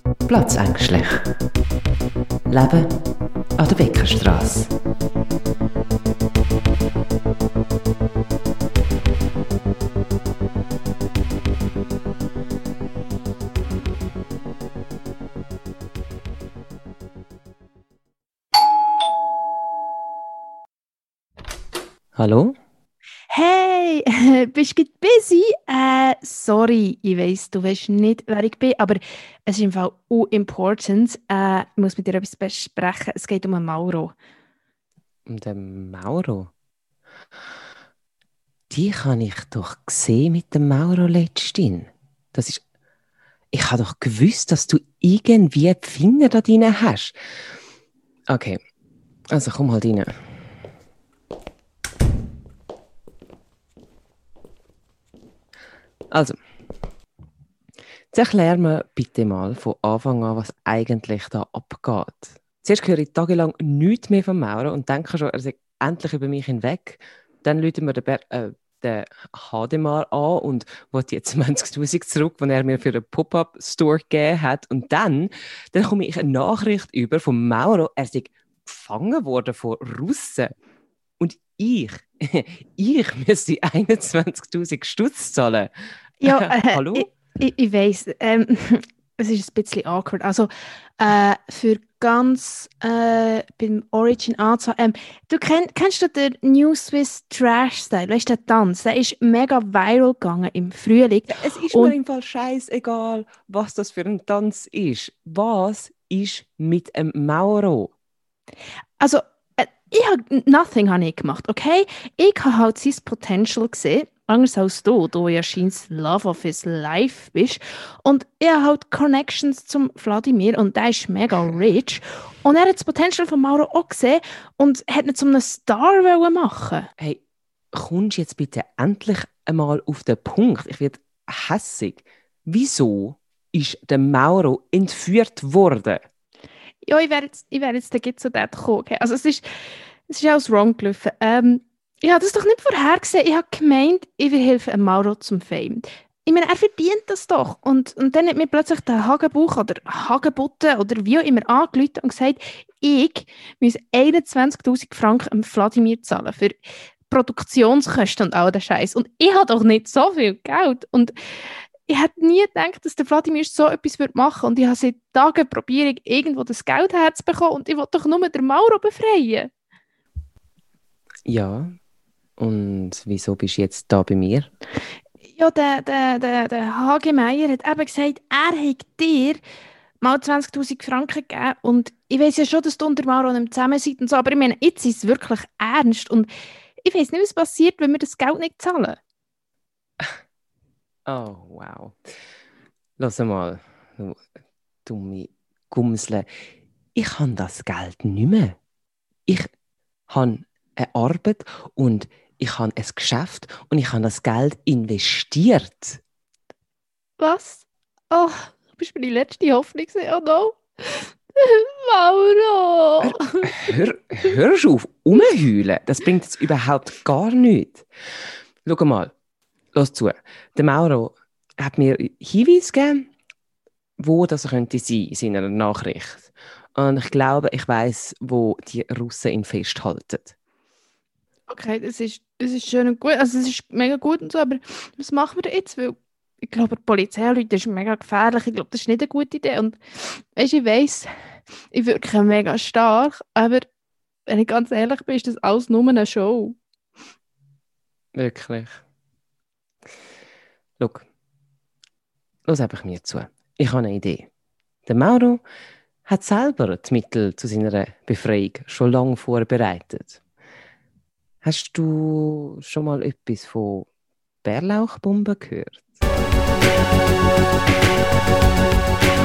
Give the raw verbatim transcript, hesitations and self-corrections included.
Platzängstlich. Leben an der Weckerstrasse. Hallo? Hey, äh, bist du busy? Äh, sorry, ich weiss, du weißt nicht, wer ich bin, aber es ist im Fall unimportant. Äh, ich muss mit dir etwas besprechen. Es geht um einen Mauro. Um den Mauro? Die habe ich doch gesehen mit dem Mauro letztens. Das ist... Ich habe doch gewusst, dass du irgendwie die Finger da drin hast. Okay, also komm halt rein. Also, jetzt erklär mir bitte mal von Anfang an, was eigentlich da abgeht. Zuerst höre ich tagelang nichts mehr von Mauro und denke schon, er sei endlich über mich hinweg. Dann läutet mir der, Ber äh, der Hademar an und will die zwanzigtausend zurück, die er mir für einen Pop-Up-Store gegeben hat. Und dann, dann komme ich eine Nachricht über von Mauro, er sei gefangen worden von Russen. Und ich, ich müsste einundzwanzigtausend Stutz zahlen. Ja, äh, Hallo? ich, ich, ich weiss, ähm, es ist ein bisschen awkward. Also, äh, für ganz äh, beim Origin anzahlen. Ähm, du kenn, kennst du den New Swiss Trash Style? Weißt du, der Tanz? Der ist mega viral gegangen im Frühling. Ja, es ist mir Und im Fall scheißegal, was das für ein Tanz ist. Was ist mit dem Mauro? also, äh, ich habe nothing habe ich gemacht, okay? Ich habe halt sein Potential gesehen, anders als du, du ja scheinst Love of his life bist. Und ich habe halt Connections zum Vladimir und der ist mega rich. Und er hat das Potential von Mauro auch gesehen und hat ihn zu einem Star wollen machen. Hey, kommst du jetzt bitte endlich einmal auf den Punkt? Ich werde hässig. Wieso ist der Mauro entführt worden? Ja, ich wäre jetzt, ich wär jetzt gleich zu dort gekommen. Okay? Also es ist, es ist alles wrong gelaufen. Ähm, ich habe das doch nicht vorhergesehen. Ich habe gemeint, ich will helfen einem Mauro zum Fame. Ich meine, er verdient das doch. Und, und dann hat mir plötzlich der Hagenbuch oder Hagenbutte oder wie auch immer angerufen und gesagt, ich muss einundzwanzigtausend Franken am Vladimir zahlen für Produktionskosten und all den Scheiß. Und ich habe doch nicht so viel Geld. Und ich hätte nie gedacht, dass der Vladimir so etwas machen würde. Und ich habe seit Tagen probiert, irgendwo das Geld herzubekommen. Und ich wollte doch nur den Mauro befreien. Ja, und wieso bist du jetzt da bei mir? Ja, der, der, der, der H G Meier hat eben gesagt, er hat dir mal zwanzigtausend Franken gegeben. Und ich weiss ja schon, dass du und der Mauro nicht zusammen seid und so. Aber ich meine, jetzt ist es wirklich ernst. Und ich weiss nicht, was passiert, wenn wir das Geld nicht zahlen. Oh, wow. Lass mal, du dumme Gumsle. Ich habe das Geld nicht mehr. Ich habe eine Arbeit und ich habe ein Geschäft und ich habe das Geld investiert. Was? Oh, du bist meine letzte Hoffnung. Oh no. Mauro! Hör, hörst du auf, rumheulen? Das bringt jetzt überhaupt gar nichts. Schau mal, lass zu. Der Mauro hat mir Hinweise gegeben, wo das könnte sein in seiner Nachricht. Und ich glaube, ich weiß, wo die Russen ihn festhalten. Okay, das ist, das ist schön und gut. Also, es ist mega gut und so, aber was machen wir denn jetzt? Weil ich glaube, die Polizeileute ist mega gefährlich. Ich glaube, das ist nicht eine gute Idee. Und weißt, ich weiss, ich wirke mega stark, aber wenn ich ganz ehrlich bin, ist das alles nur eine Show. Wirklich. Schau, lass einfach mir zu. Ich habe eine Idee. Der Mauro hat selber die Mittel zu seiner Befreiung schon lange vorbereitet. Hast du schon mal etwas von Bärlauchbomben gehört?